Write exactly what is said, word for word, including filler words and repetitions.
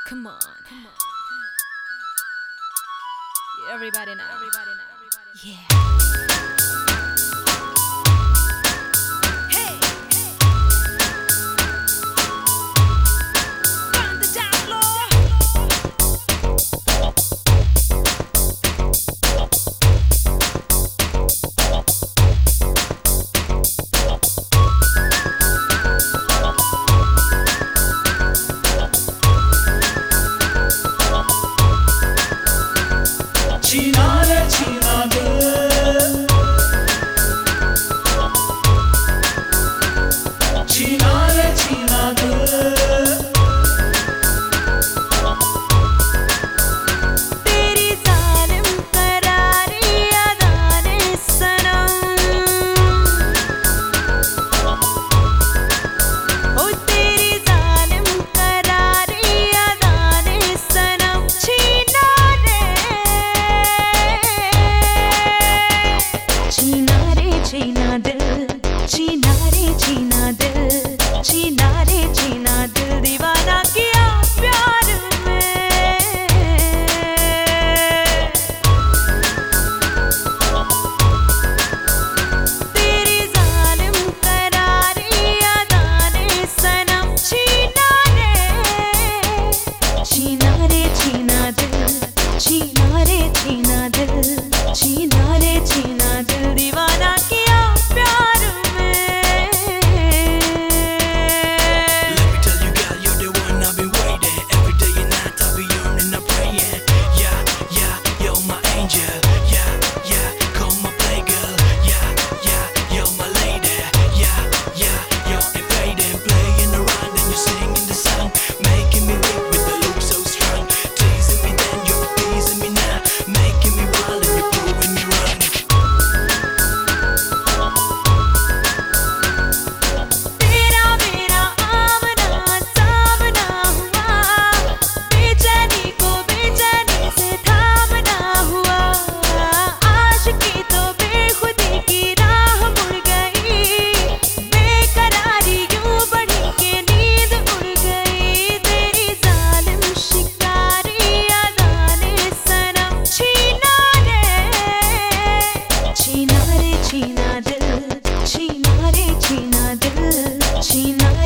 Come on. Come on. Everybody now. Everybody now. Yeah. Hey. Run the down छीना रे छीना दिल, छीना रे छीना दिल, तेरी जालिम करारी अदाने सनम, ओ तेरी जालिम करारी अदाने सनम छीना रे छीना रे छीना दिल, छीना रे छीना दिल, छीना रे छीना दिल दीवाना किया प्यार में। तेरी जालिम करारी अदाने सनम छीना रे छीना रे छीना दिल, छीना रे छीना दिल, छीना रे छीना दिल दीवाना किया प्यार में। Let me tell you, girl, you're the one I've been waiting. Every day and night I'll be yearning and praying. Yeah, yeah, you're my angel. Yeah, yeah, come my play girl. Yeah, yeah, you're my lady. Yeah, yeah, you're invading, playing around and you're singing the song, making me weak with the look so strong. Teasing me then, you're teasing me now, making me wild and you're proving me wrong. तेरा मेरा आमना सामना हुआ, बेचैनी को बेचैनी से थामना हुआ, आशिकी तो बेखुदी की राह मुड़ गई, बेकरारी यूं बढ़ी के नींद उड़ गई। तेरी जालिम शिकारी अदाने सनम छीना रे छीना रे छीना दिल, छीना रे छीना दिल, छीना